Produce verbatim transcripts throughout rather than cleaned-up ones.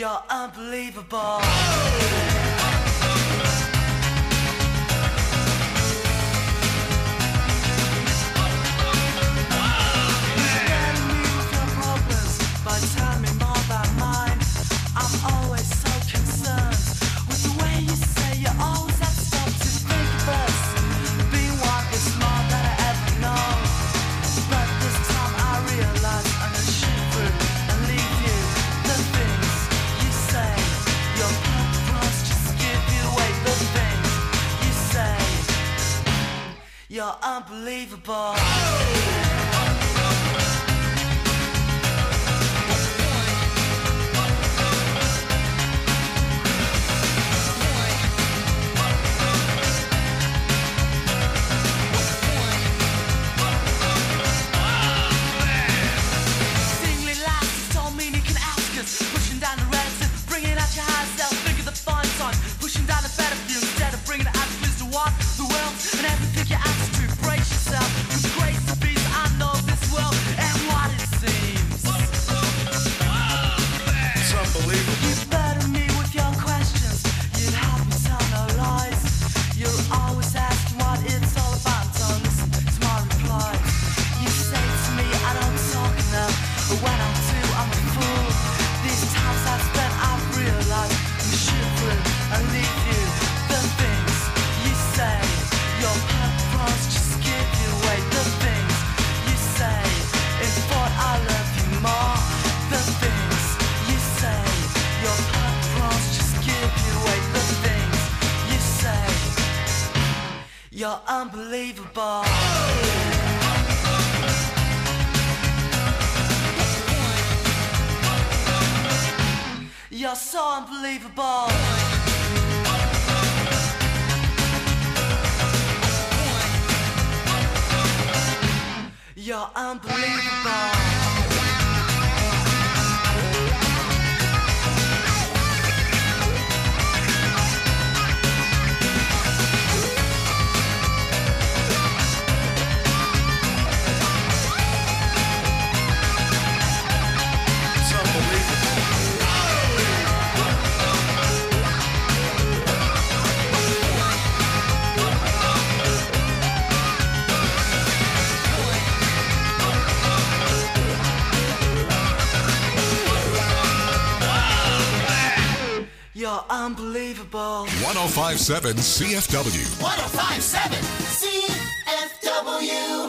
You're unbelievable. You're unbelievable. You're unbelievable. You're so unbelievable. You're unbelievable. You're unbelievable. one oh five point seven C F W. one oh five point seven C F W.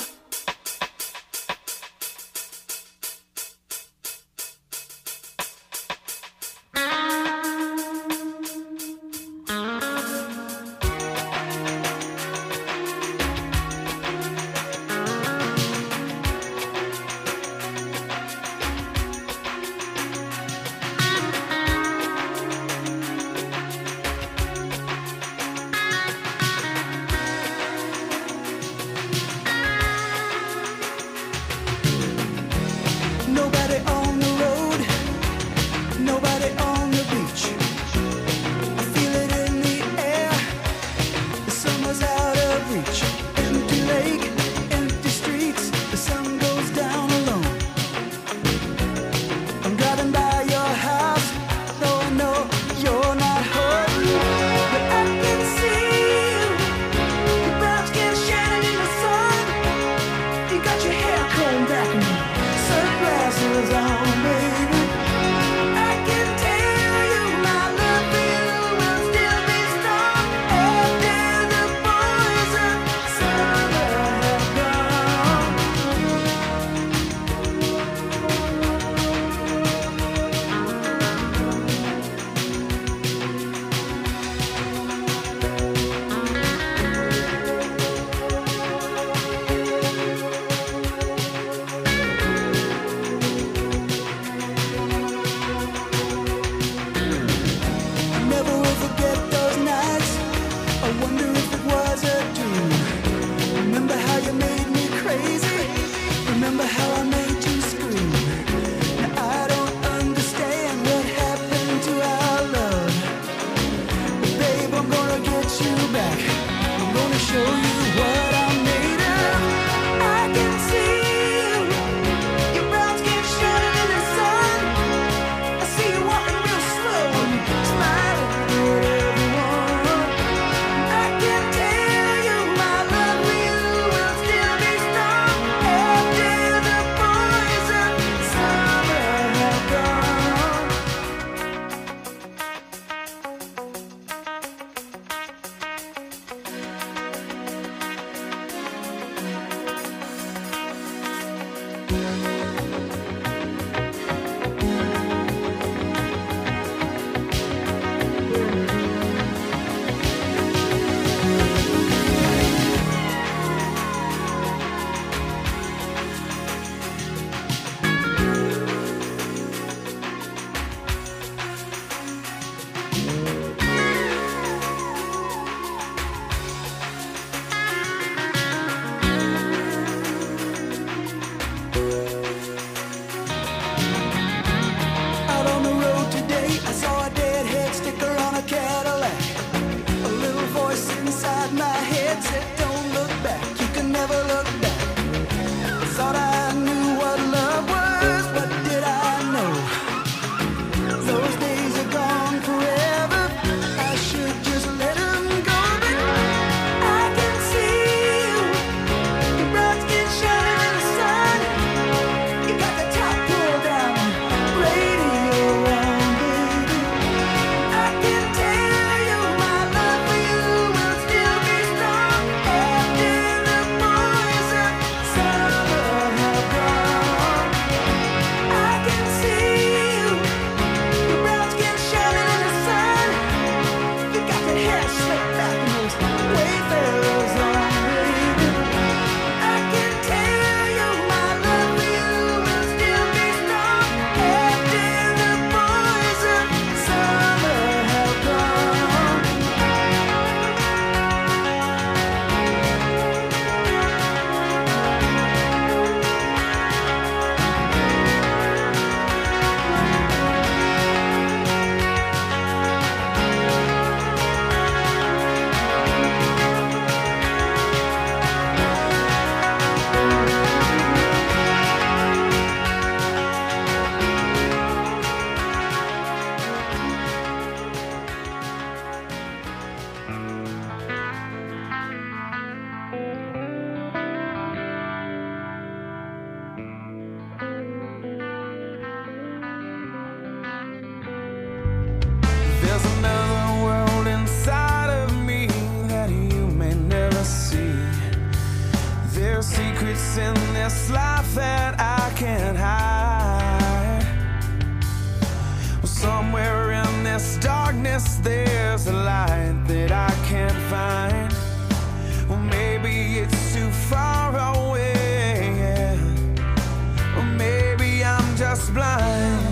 place in this life that I can't hide. Well, somewhere in this darkness there's a light that I can't find. Well, maybe it's too far away, yeah. Or maybe I'm just blind.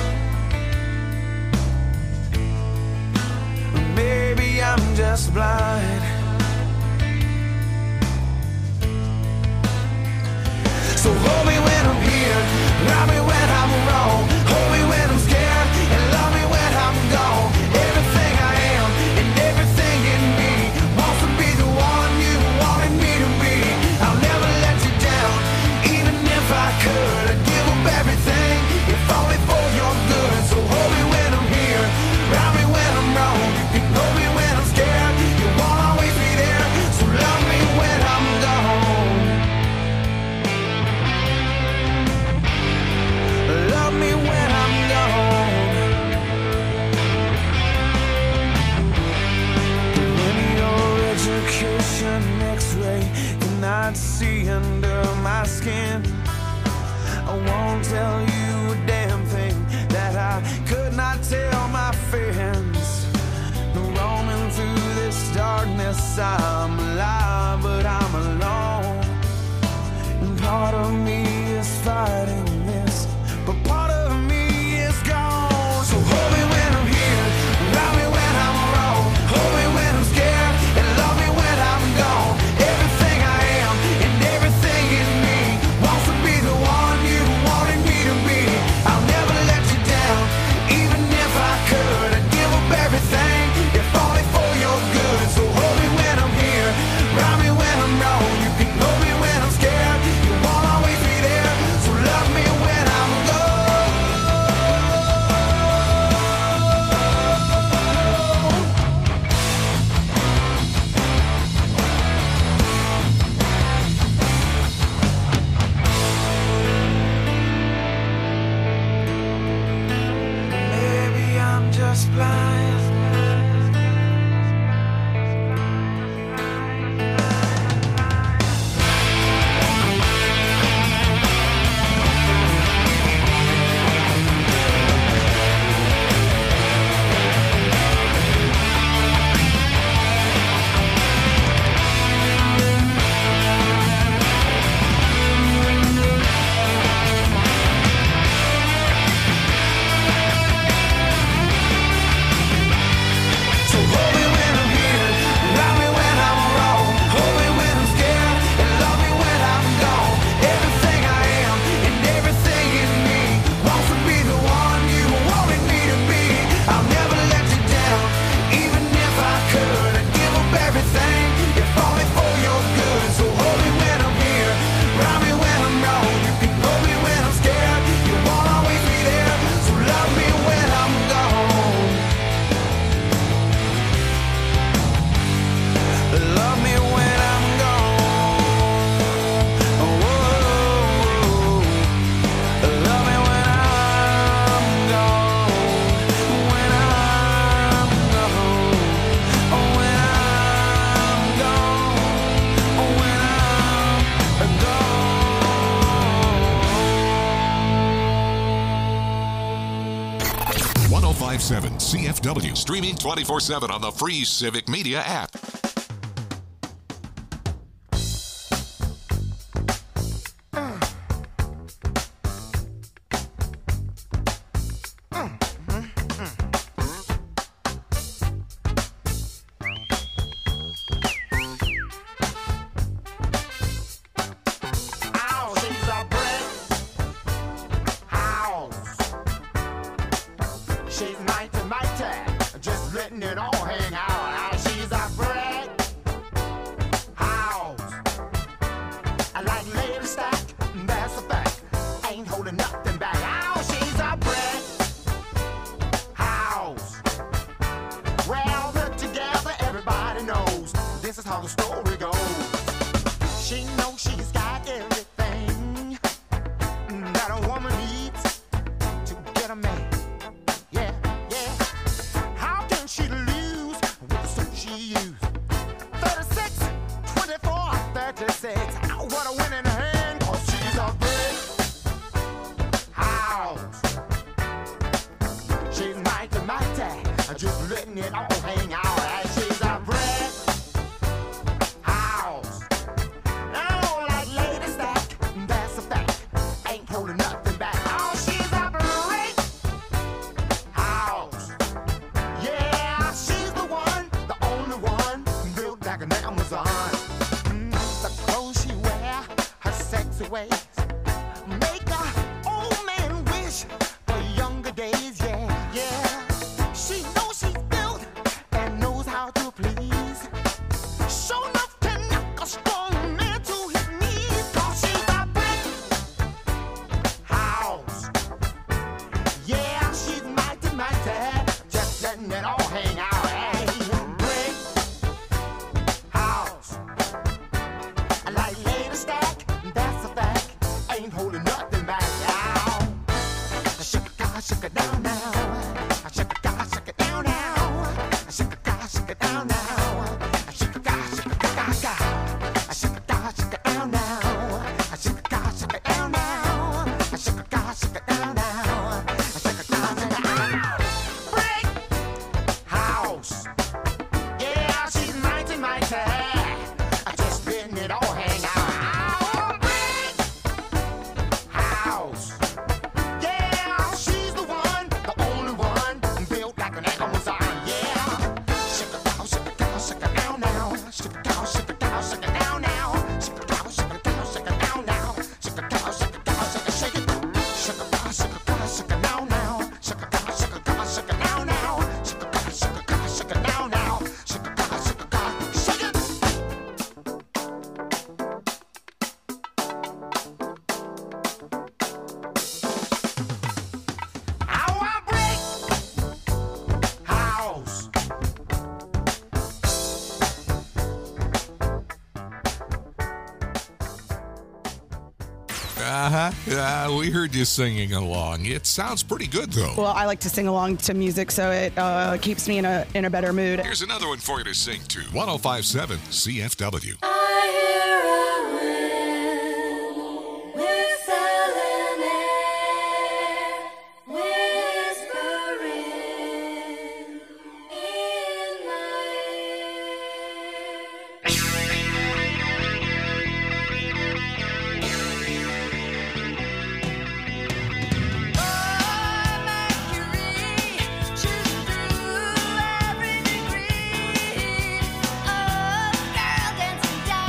Or maybe I'm just blind. So hold me when I'm here, love me when I'm wrong, hold me when I'm scared, and love me when I'm gone. Everything I am and everything in me wants to be the one you wanted me to be. I'll never let you down, even if I could. I'd give up everything, if only for your good. So hold me when I'm here, love me when I'm wrong. You can hold me when I'm scared, you won't always be there. So love me when I'm gone. Love me when I'm gone. But when your education X-ray cannot see under my skin, I won't tell you a damn thing that I could not tell my friends. Roaming through this darkness, I'm alive, but I'm alone. And part of me is fighting this, but part of me is gone. So hold me when I'm here, love me when I'm wrong, hold me when I'm scared, and love me when I'm gone. Everything I am and everything in me wants to be the one you wanted me to be. I'll never let you down, even if I could. I'd give up everything, if only for your good. So hold me when I'm here, love me when I'm wrong. You can hold me when I'm scared, you won't always be there. So love me when I'm gone. Maybe I'm just blind. So hold me when I'm here, love me when I'm wrong, hold me when I'm scared, and love me when I'm gone. Everything I am and everything in me wants to be the one you wanted me to be. I'll never let you down, even if I could. I'd give up everything, if only for your good. So hold me when I'm here, love me when I'm wrong. You can hold me when I'm scared, you won't always be there. So love me when I'm gone. Love me when I'm gone. Oh, love me when I'm gone. When I'm gone. Oh, when I'm gone. Oh, when I'm gone. one oh five point seven C F W, streaming twenty-four seven on the free Civic Media app. Ow, she's a brick house. She's mighty, mighty, just letting it all hang out. Ow, she's a brick house. I like lady stack, that's a fact. Ain't holding nothing back. Ow, she's a brick house. Well put together, everybody knows this is how the story goes. She knows she's got everything that a woman needs to get a man. Yeah, yeah. How can she lose with the suit she used? thirty-six, twenty-four, thirty-six. Oh, what a winning hand. letting it all hang out. And she's a brick house. Oh, like Lady Stack, that's a fact. Ain't holding nothing back. Oh, she's a brick house. Yeah, she's the one, the only one, built like an Amazon. Mm, the clothes she wear, her sexy ways, make a old man wish for younger days. Yeah, yeah. She knows she's built and knows how to please. Show enough to knock a strong man to his knees. 'Cause she's a brick house. Yeah, she's mighty, mighty, just letting it all hang out. Hey, brick house. Like Lady Stack, that's a fact. Ain't holding nothing back. Ow. Shake it, God, shake it down now. Shake it, God, shake it down now. Shake it, God, shake it down now. Shake it, God, shake it, God, God. Shake it, God, shake it down now. Shake it, God, shake it down now. Shake it, God, shake it down now. Shake it, God, shake it down. Brick house. Yeah, she's mighty, mighty. Just letting it all hang out. Brick house. Yeah, she's the one, the only one, built like an Amazon. Yeah. Shake it down, shake it down, shake it down now. Shake it down, shake it down, shake it down now. Shake it down, shake it down, shake it down now. Shake it down, shake it down, shake it, shake it. Shake it down, shake it down, shake it down now. Shake it down, shake it down, shake it down now. Shake it down, shake it down, shake it down now. Shake it down, shake it down, shake it. Our brick house. Uh-huh. Uh, we heard you singing along. It sounds pretty good, though. Well, I like to sing along to music, so it uh, keeps me in a in a better mood. Here's another one for you to sing to. one oh five point seven C F W. I hear a wind whistling air, whispering in my ear.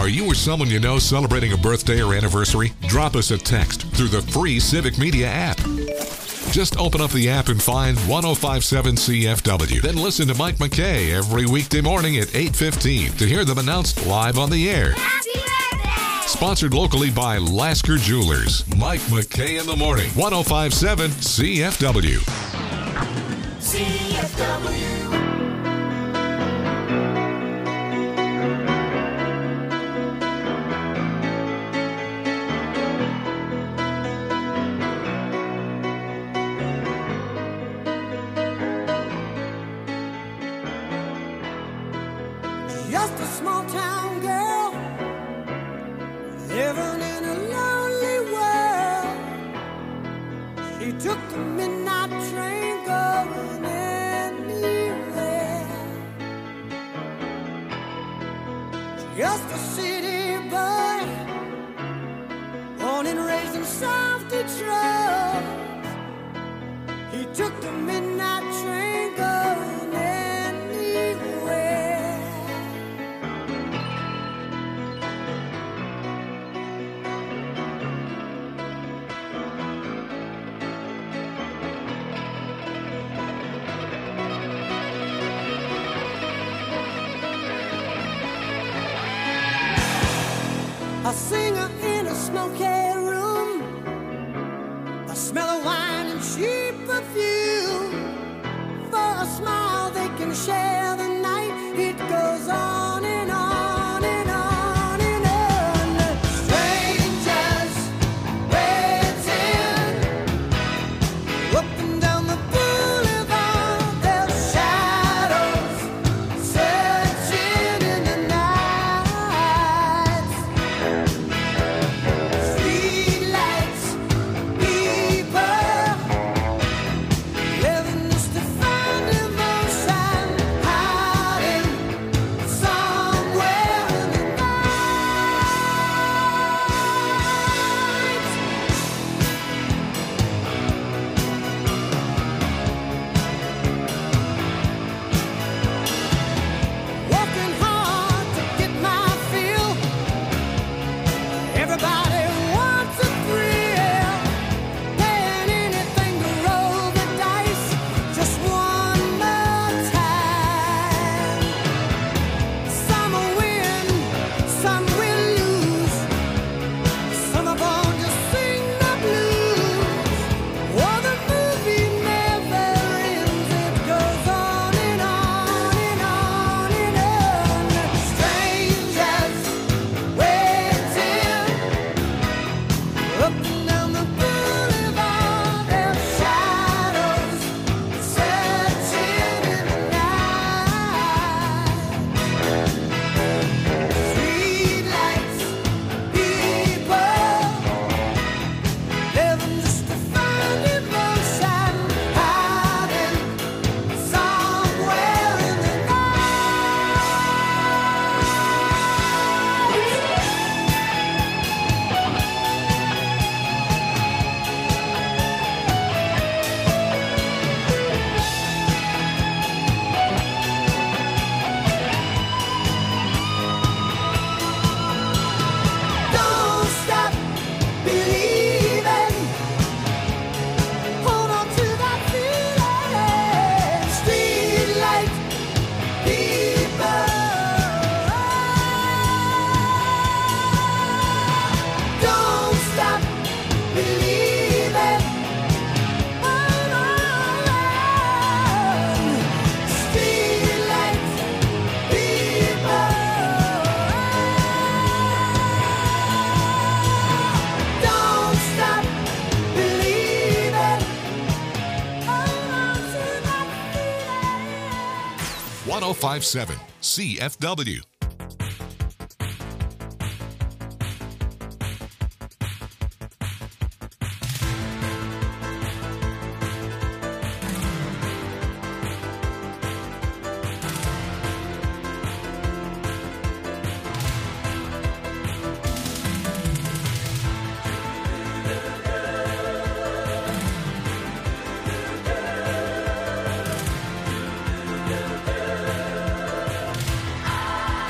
Are you or someone you know celebrating a birthday or anniversary? Drop us a text through the free Civic Media app. Just open up the app and find one oh five seven C F W. Then listen to Mike McKay every weekday morning at eight fifteen to hear them announced live on the air. Happy birthday! Sponsored locally by Lasker Jewelers. Mike McKay in the morning. one oh five seven C F W. C F W. Just a small town girl living in a lonely world. She took the midnight train going anywhere. Just a city boy, born and raised in South Detroit. He took the midnight train going anywhere. A singer in a smoky room, a smell of wine and cheap perfume. For a smile they can share the night. It goes on and on and on and on. Strangers waiting up and down the boulevard. Their shadows searching in the night. Streetlights, people living just to find emotion, hiding somewhere in the night. Working hard to get my fill. Everybody wants a thrill. Paying anything to roll the dice just one more time. Some will win, some will lose. Some are born to sing the blues. Oh, the movie never ends. It goes on and on and on and on. Strangers waiting up and down the boulevard. Their shadows searching in the night. Streetlights, people living just to find emotion, hiding somewhere in the Don't stop believing. Hold on to that feeling. Streetlight people. Don't stop believing. Hold on. Streetlight people. Don't stop believing. Hold on to that feeling. one oh five seven C F W. Happy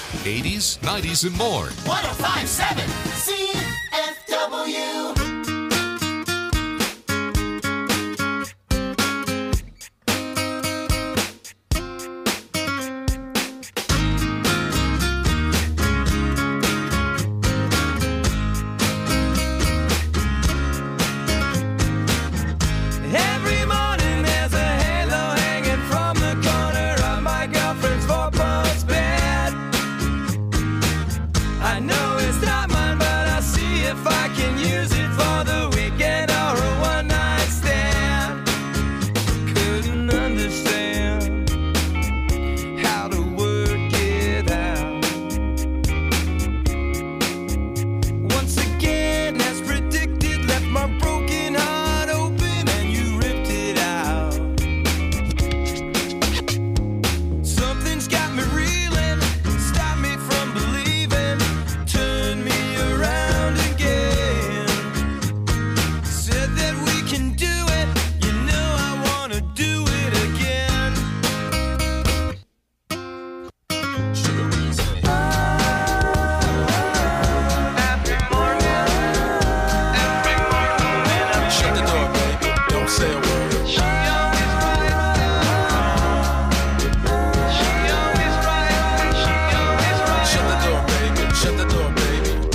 eighties, nineties, and more. one oh five point seven C F W. Every morning there's a halo hanging from the corner of my girlfriend's four-post bed. I know it's not mine, but I'll see if I can use it for the weekend or a one-night stand. Couldn't understand how to work it out. Once again, as predicted, left my broken heart open and you ripped it out. Something's got me reeling, stopped me from believing, turned me around again. Said that we can do it, you know I wanna do it again. Every morning, every morning when I'm Shut the door, baby. Don't say a word. She always right. She always right. She always right. Shut the door, baby. Shut the door, baby.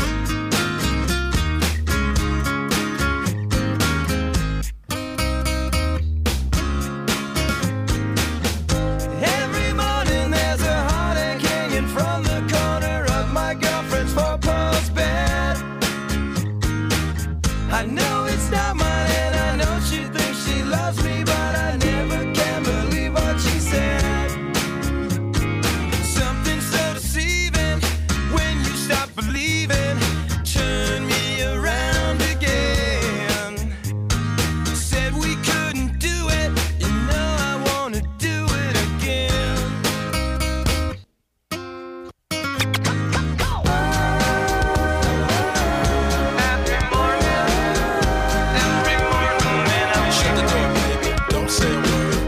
Every morning there's a heartache hanging from the corner of my girlfriend's four-post bed. I know it's not mine and I know she thinks she loves me, but I never can believe what she said. Something so deceiving when you stop believing, turn me around again. Said we couldn't do it, you know I wanna do it again. Every morning, every morning when I'm Shut the door, baby. Don't say a word.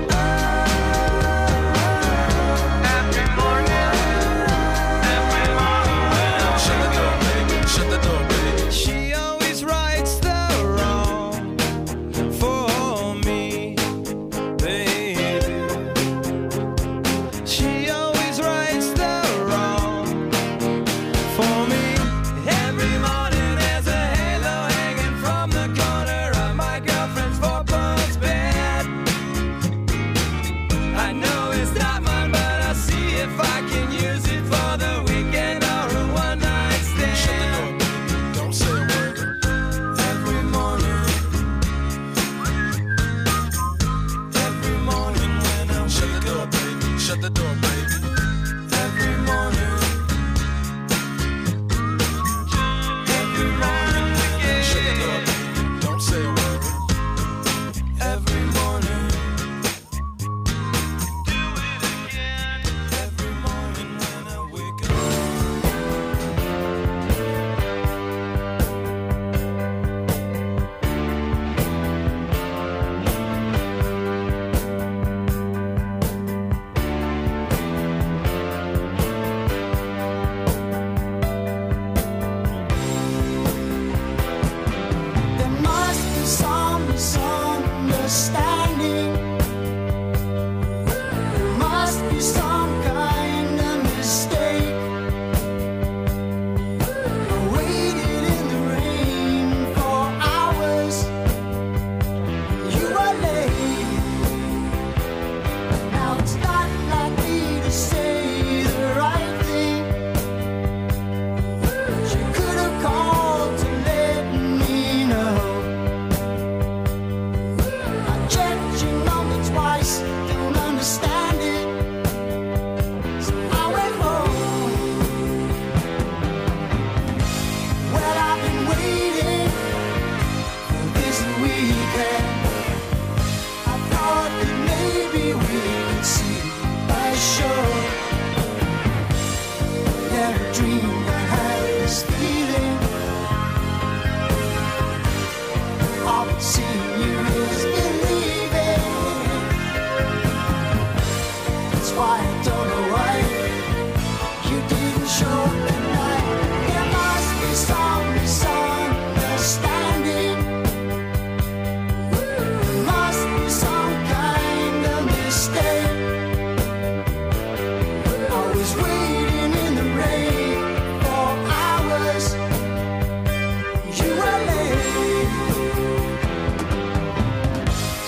every morning, every morning when I'm Shut the door, baby. Shut the door, baby. She always rights the wrong for me, baby. She always rights the wrong for me. Every morning there's a halo hanging from the corner of my girlfriend's four-post bed. I know it's not mine, but I'll see if I can use it for the weekend or a one-night stand. Shut the door, baby. Don't say a word. Every morning, every morning when I Shut the wake door, up, baby. Shut the door, baby. every morning, every morning Shut the door, again, baby. Don't say a word. every morning, do it again, every morning when I wake up. There must be some misunderstanding. There must be some kind of mistake. I waited in the rain for hours. You were late. Now it's not like me to say the right thing. She could have called to let me know. I checked your number twice, don't understand it. So I went home. Well, I've been waiting for this weekend. I thought that maybe we could see a show. Never dreamed I had this feeling. All but seeing you is believing. That's why I don't know why you didn't show.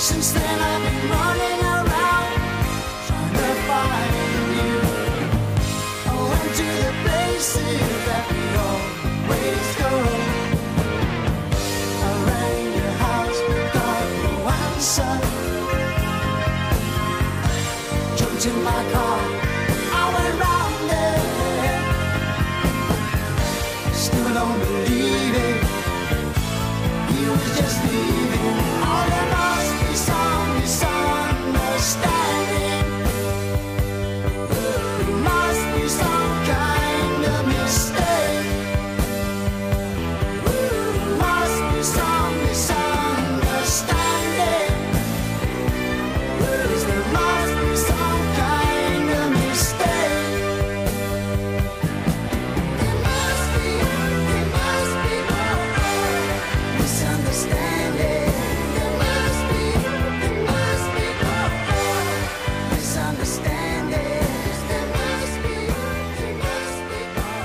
Since then I've been running around trying to find you. I went to the places that we always go. I rang your house but got no answer. Jumped in my car, I went round there. Still don't believe it, he was just leaving. Oh, there must be some misunderstanding. There must be some kind of mistake. There must be some misunderstanding. Yes, there must be some kind of mistake. There must be, there must be misunderstanding. There must be, there must be misunderstanding. There must be, there must be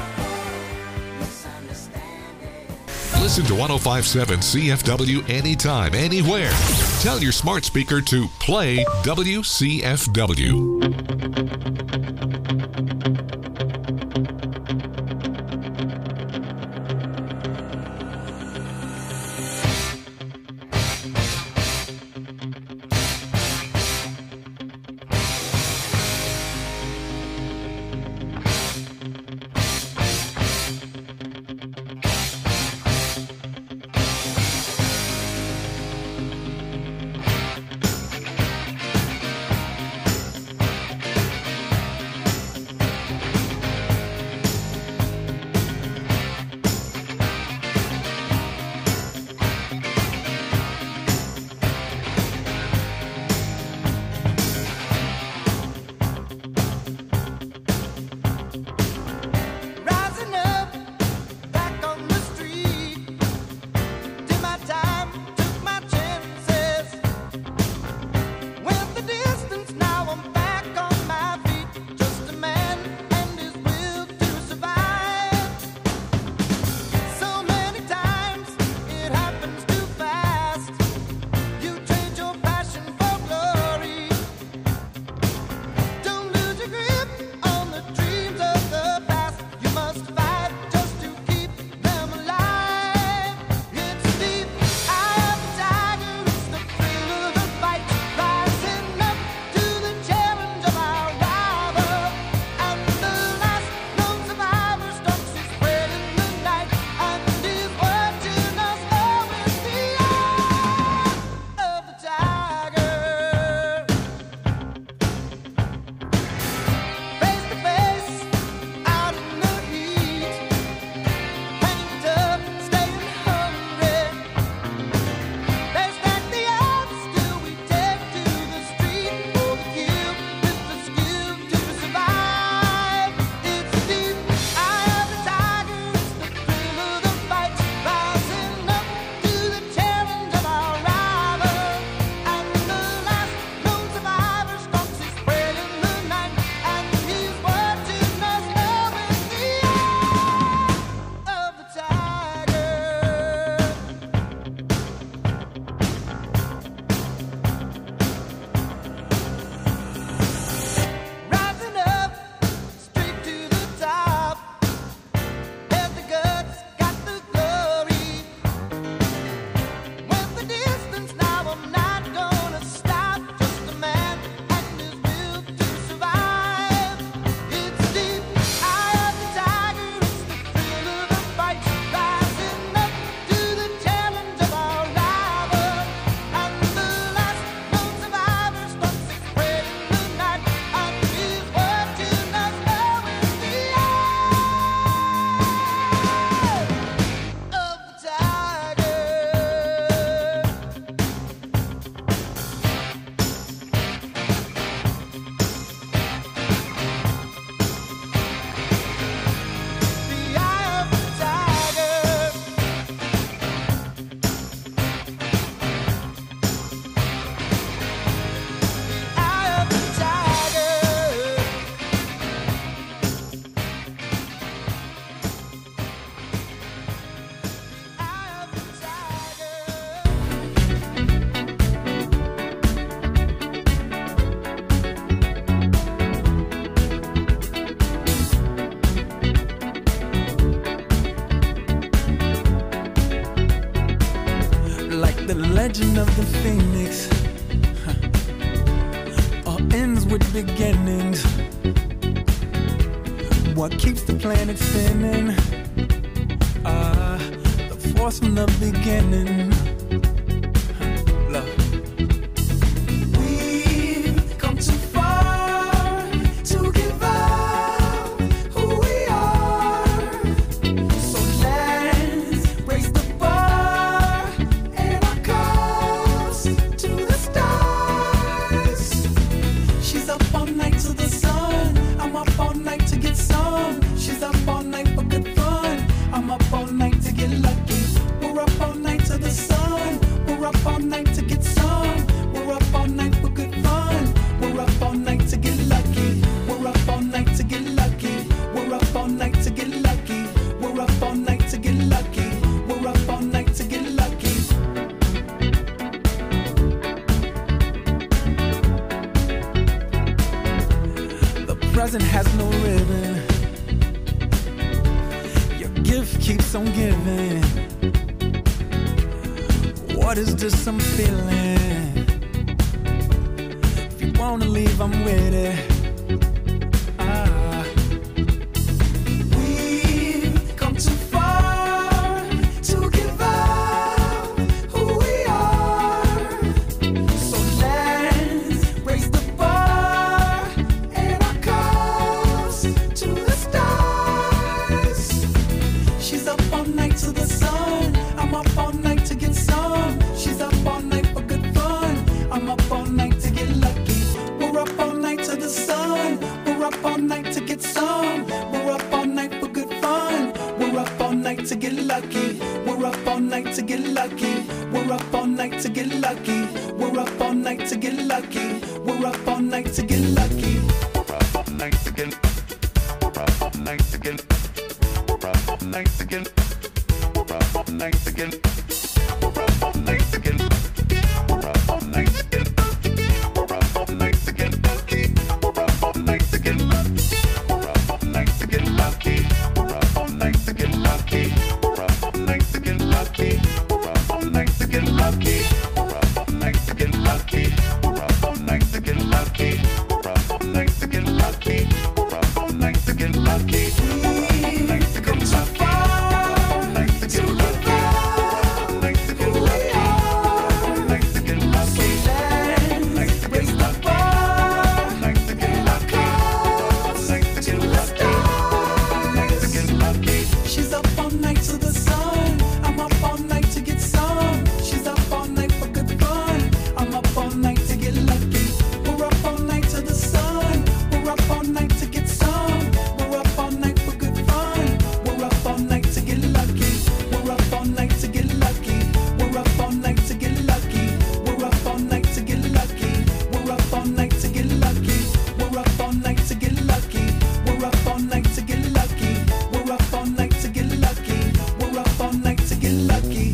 misunderstanding. Listen to one oh five point seven C F W anytime, anywhere. Tell your smart speaker to play W C F W. phoenix huh. all ends with beginnings. What keeps the planet spinning? Ah, the force from the beginning. Huh. Love. We've come too far to give up who we are. So let's raise the bar and our cups to the stars. She's up all night to the sun. I'm up all night to get some. She's up all night for good fun. I'm up all night to get lucky. We're up all night to the sun. We're up all night to get some. We're up all night for good fun. We're up all night to get lucky. We're up all night to get lucky. We're up all night to get lucky. We're up all night to get lucky. We're up all night to get lucky. The present has no ribbon. Your gift keeps on giving. What is this I'm feeling? If you wanna leave, I'm with it. Ah. We've come too far to give up who we are. So let's raise the bar and our cups to the stars. She's up all night to the sun. I'm up all night to get some. She's up all night for good fun. I'm up all night to get lucky. We're up all night to the sun. We're up all night to get some. We're up all night for good fun. We're up all night to get lucky. We're up all night to get lucky. We're up all night to get lucky. We're up all night to get lucky. We're up all night to get lucky. We're up all night to get. We're up all night to get. We're up all night to get. We're up all night to get. We're up all night to get. We're up all night to get. We're up all night to get lucky. We're up all night to get lucky. We're up all night to get lucky. We're up all night to get lucky. We're up all night to get lucky. We're up all night to get lucky. We're up all night to get lucky. We're up all night to get lucky. We're up all night to get lucky. We're up all night to get lucky. We've come too far to give up who we are. So let's raise the bar and our cups to the stars. She's up all night to the sun. I'm up all night to get some. She's up all night for good fun. I'm up all night to get lucky. We're up all night to the sun. We're up all night to get some. We're up all night for good fun. We're up all night to get lucky. We're up all night to get lucky. We're up all night to get lucky. We're up all night to get lucky. We're up all night to get lucky. We're up all night to get lucky. We're up all night to get lucky. We're up all night to get lucky. We're up all night to get lucky.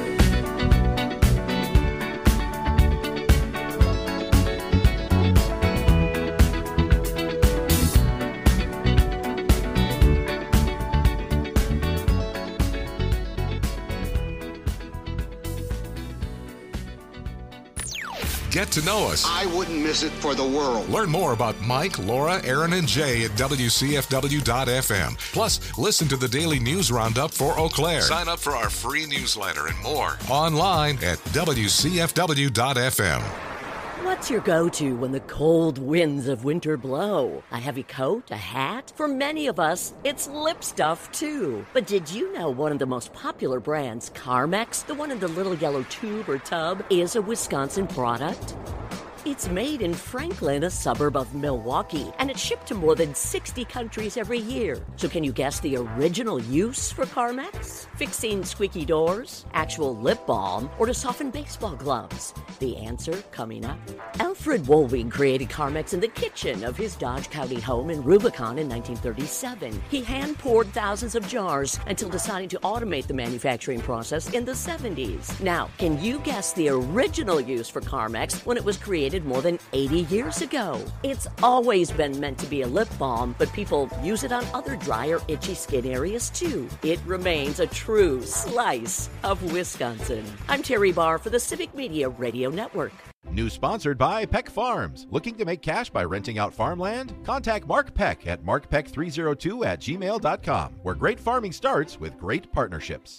Get to know us. I wouldn't miss it for the world. Learn more about Mike, Laura, Aaron, and Jay at W C F W dot F M. Plus, listen to the daily news roundup for Eau Claire. Sign up for our free newsletter and more online at W C F W dot F M. What's your go-to when the cold winds of winter blow? A heavy coat? A hat? For many of us, it's lip stuff, too. But did you know one of the most popular brands, Carmex, the one in the little yellow tube or tub, is a Wisconsin product? It's made in Franklin, a suburb of Milwaukee, and it's shipped to more than sixty countries every year. So can you guess the original use for Carmex? Fixing squeaky doors, actual lip balm, or to soften baseball gloves? The answer coming up. Alfred Woolwing created Carmex in the kitchen of his Dodge County home in Rubicon in nineteen thirty-seven. He hand-poured thousands of jars until deciding to automate the manufacturing process in the seventies. Now, can you guess the original use for Carmex when it was created created more than eighty years ago. It's always been meant to be a lip balm, but people use it on other dry or itchy skin areas too. It remains a true slice of Wisconsin. I'm Terry Barr for the Civic Media Radio Network. New sponsored by Peck Farms. Looking to make cash by renting out farmland? Contact Mark Peck at mark peck three oh two at gmail dot com, where great farming starts with great partnerships.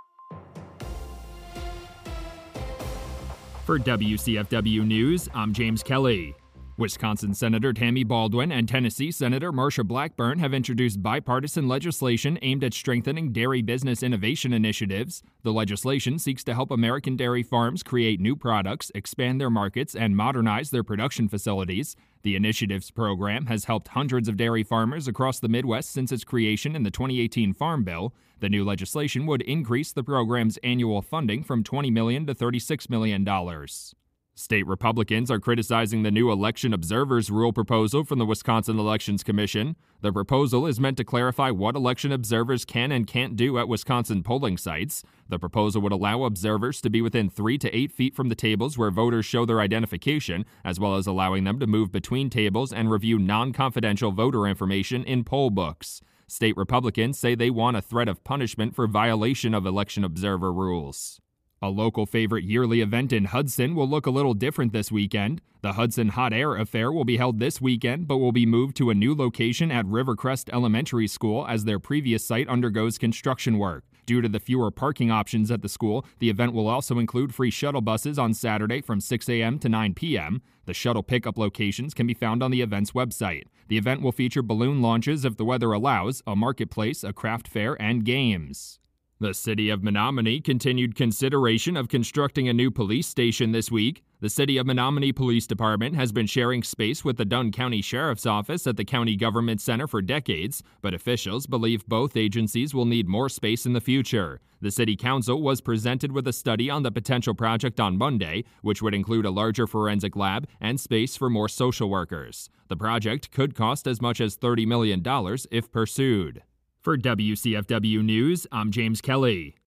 For W C F W News, I'm James Kelly. Wisconsin Senator Tammy Baldwin and Tennessee Senator Marsha Blackburn have introduced bipartisan legislation aimed at strengthening dairy business innovation initiatives. The legislation seeks to help American dairy farms create new products, expand their markets, and modernize their production facilities. The initiatives program has helped hundreds of dairy farmers across the Midwest since its creation in the twenty eighteen Farm Bill. The new legislation would increase the program's annual funding from twenty million dollars to thirty-six million dollars. State Republicans are criticizing the new election observers rule proposal from the Wisconsin Elections Commission. The proposal is meant to clarify what election observers can and can't do at Wisconsin polling sites. The proposal would allow observers to be within three to eight feet from the tables where voters show their identification, as well as allowing them to move between tables and review non-confidential voter information in poll books. State Republicans say they want a threat of punishment for violation of election observer rules. A local favorite yearly event in Hudson will look a little different this weekend. The Hudson Hot Air Affair will be held this weekend, but will be moved to a new location at Rivercrest Elementary School as their previous site undergoes construction work. Due to the fewer parking options at the school, the event will also include free shuttle buses on Saturday from six a.m. to nine p.m. The shuttle pickup locations can be found on the event's website. The event will feature balloon launches if the weather allows, a marketplace, a craft fair, and games. The city of Menominee continued consideration of constructing a new police station this week. The City of Menominee Police Department has been sharing space with the Dunn County Sheriff's Office at the County Government Center for decades, but officials believe both agencies will need more space in the future. The City Council was presented with a study on the potential project on Monday, which would include a larger forensic lab and space for more social workers. The project could cost as much as thirty million dollars if pursued. For W C F W News, I'm James Kelly.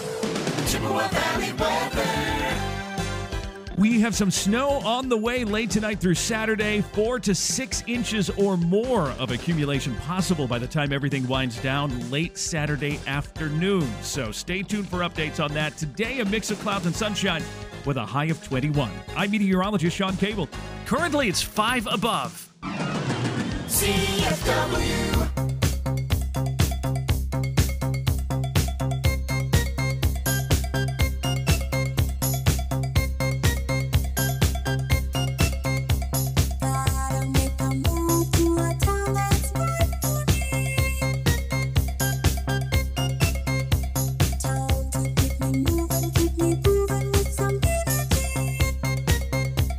Chippewa Valley weather. We have some snow on the way late tonight through Saturday. Four to six inches or more of accumulation possible by the time everything winds down late Saturday afternoon. So stay tuned for updates on that. Today, a mix of clouds and sunshine with a high of twenty-one. I'm meteorologist Sean Cable. Currently, it's five above. C F W.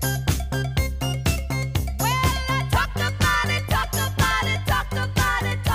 Talk about it, talk about it, talk about it.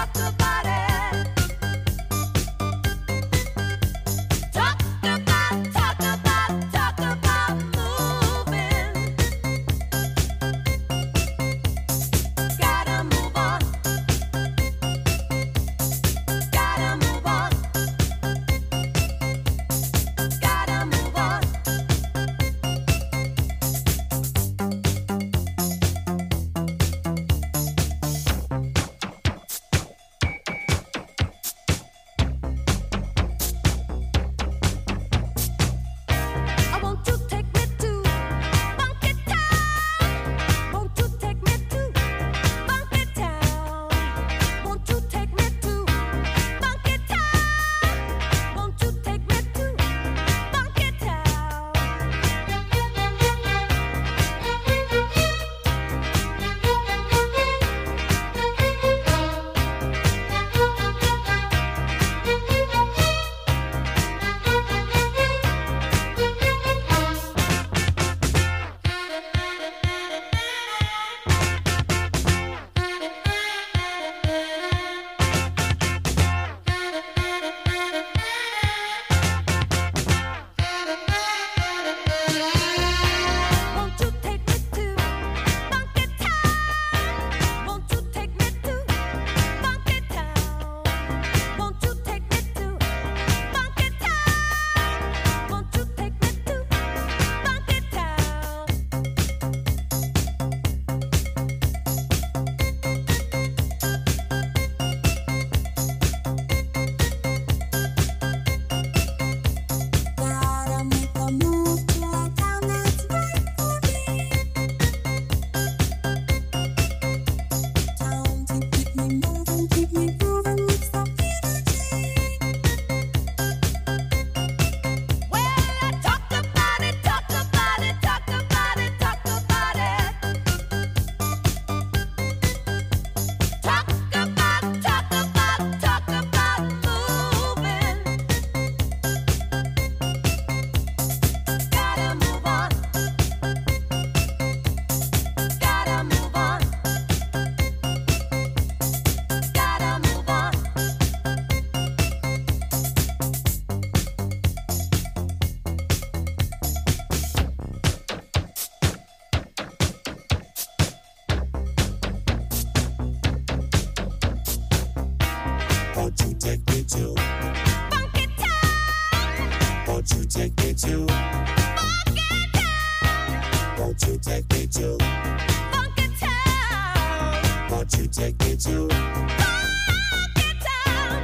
to Funky Town? Won't you take me to Funky Town? Won't you take me to Funky Town? Won't you take me to Funky Town?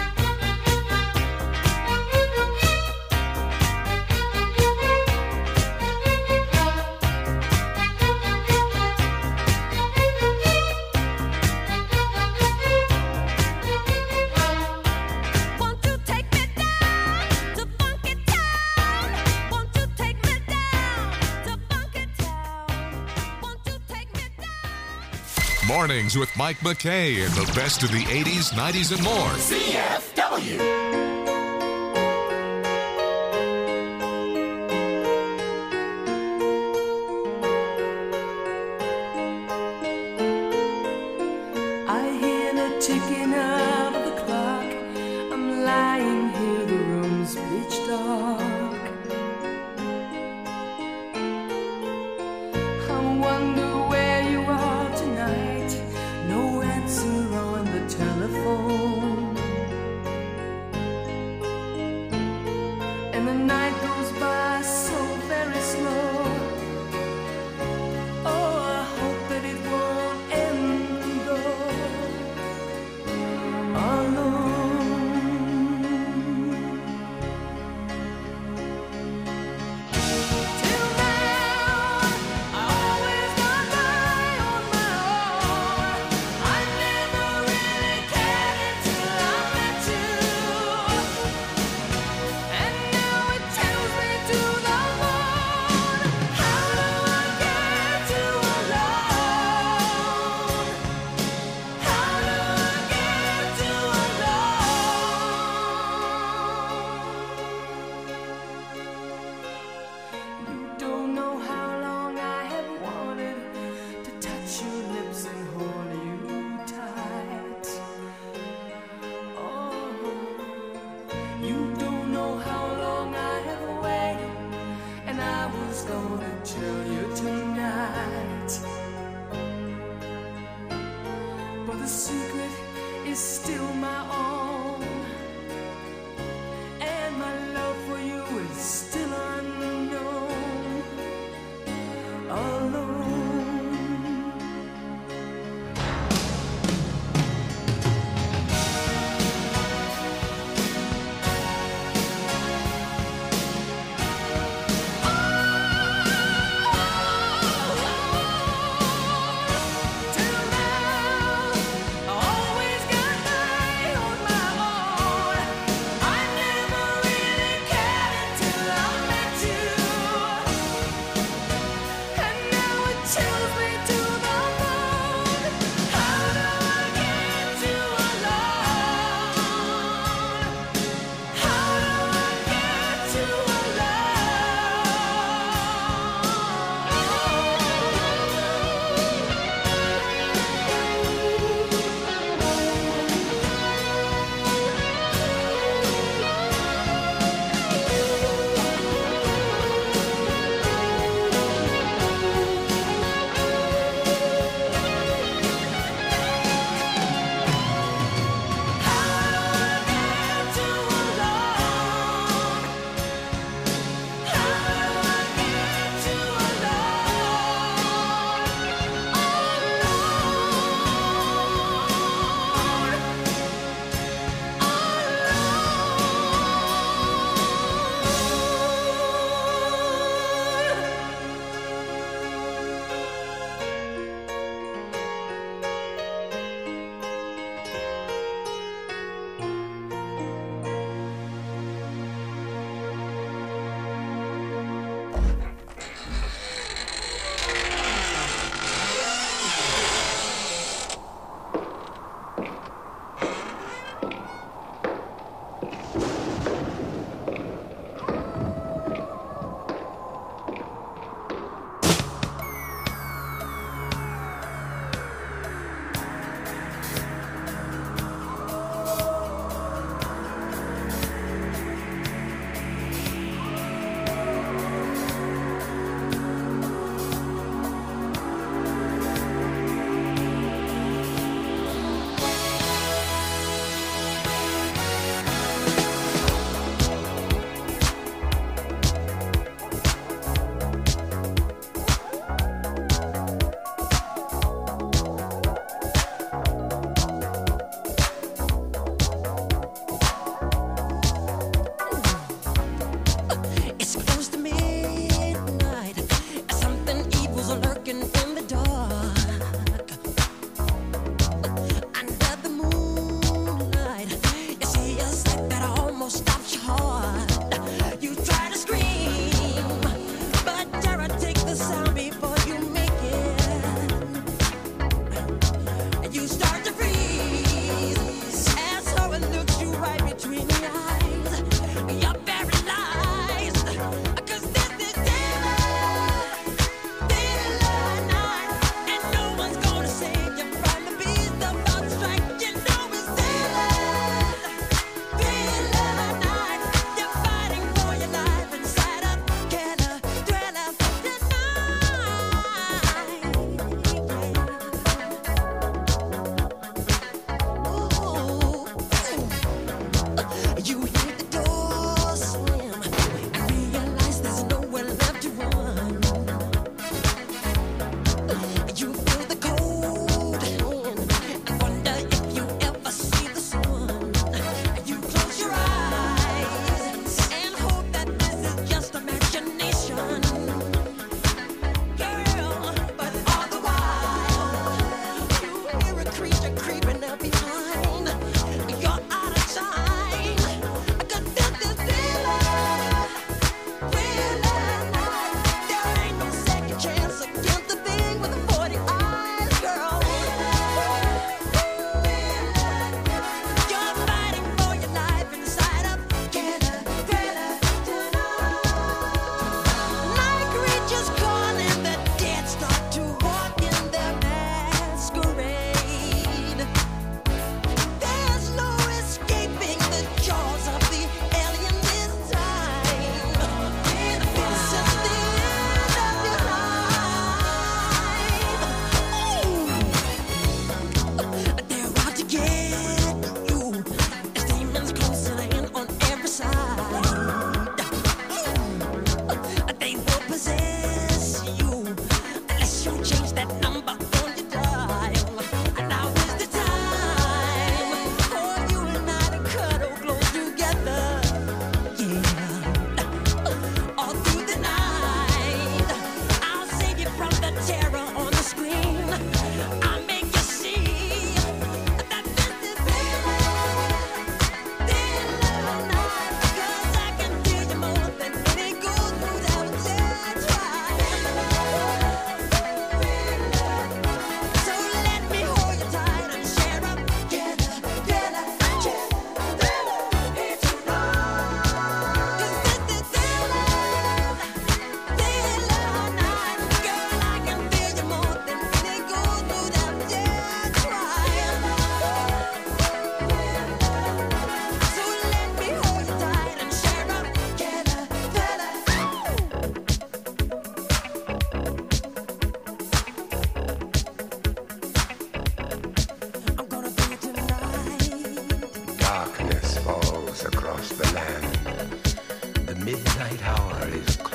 Won't you take me down to Funky Town? Won't you take me down to Funky Town? Won't you take me down? Mornings with Mike McKay and the best of the eighties, nineties, and more. C F W. I hear the ticking of the clock. I'm lying here, the room's pitch dark. I wonder where you are tonight. No answer on the telephone. And the night goes by so very slow. Oh, I hope that it won't end though. Alone. Till now, I always got by on my own. I never really cared until I met you. And now it tells me to the moon. How do I get to alone? How do I get to alone? You don't know how long I have wanted to touch your lips and hold you tight. Oh, you don't know how long I have waited, and I was gonna tell you tonight. But the secret is still my own, and my love for you is still unknown. Alone. Till now, I always got by on my own. I never really cared until I met you. And now